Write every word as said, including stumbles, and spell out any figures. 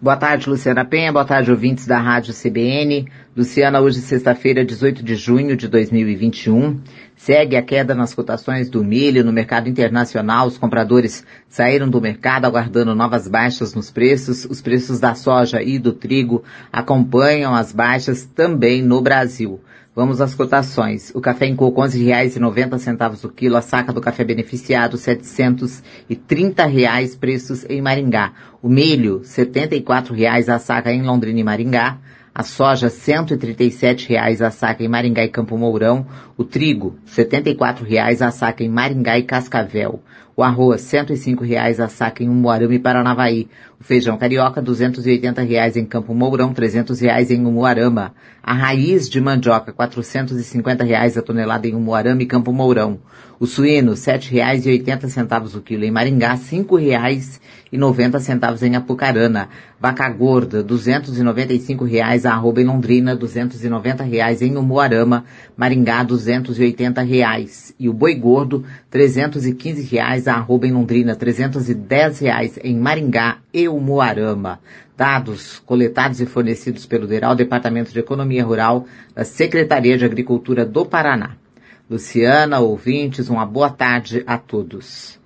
Boa tarde, Luciana Penha. Boa tarde, ouvintes da Rádio C B N. Luciana, hoje sexta-feira, dezoito de junho de dois mil e vinte e um. Segue a queda nas cotações do milho no mercado internacional. Os compradores saíram do mercado aguardando novas baixas nos preços. Os preços da soja e do trigo acompanham as baixas também no Brasil. Vamos às cotações. O café em coco, onze reais e noventa centavos o quilo. A saca do café beneficiado, setecentos e trinta reais, preços em Maringá. O milho, setenta e quatro reais a saca em Londrina e Maringá. A soja, cento e trinta e sete reais a saca em Maringá e Campo Mourão. O trigo, setenta e quatro reais a saca em Maringá e Cascavel. O arroz, cento e cinco reais a saca em Umuarama e Paranavaí. O feijão carioca, duzentos e oitenta reais em Campo Mourão, trezentos reais em Umuarama. A raiz de mandioca, quatrocentos e cinquenta reais a tonelada em Umuarama e Campo Mourão. O suíno, sete reais e oitenta centavos o quilo em Maringá, cinco reais e noventa centavos em Apucarana. Vaca gorda, duzentos e noventa e cinco reais a arroba em Londrina, duzentos e noventa reais em Umuarama, Maringá, duzentos e oitenta reais. E o boi gordo, trezentos e quinze reais a arroba em Londrina, trezentos e dez reais em Maringá e Umuarama. Dados coletados e fornecidos pelo DERAL, Departamento de Economia Rural, da Secretaria de Agricultura do Paraná. Luciana, ouvintes, uma boa tarde a todos.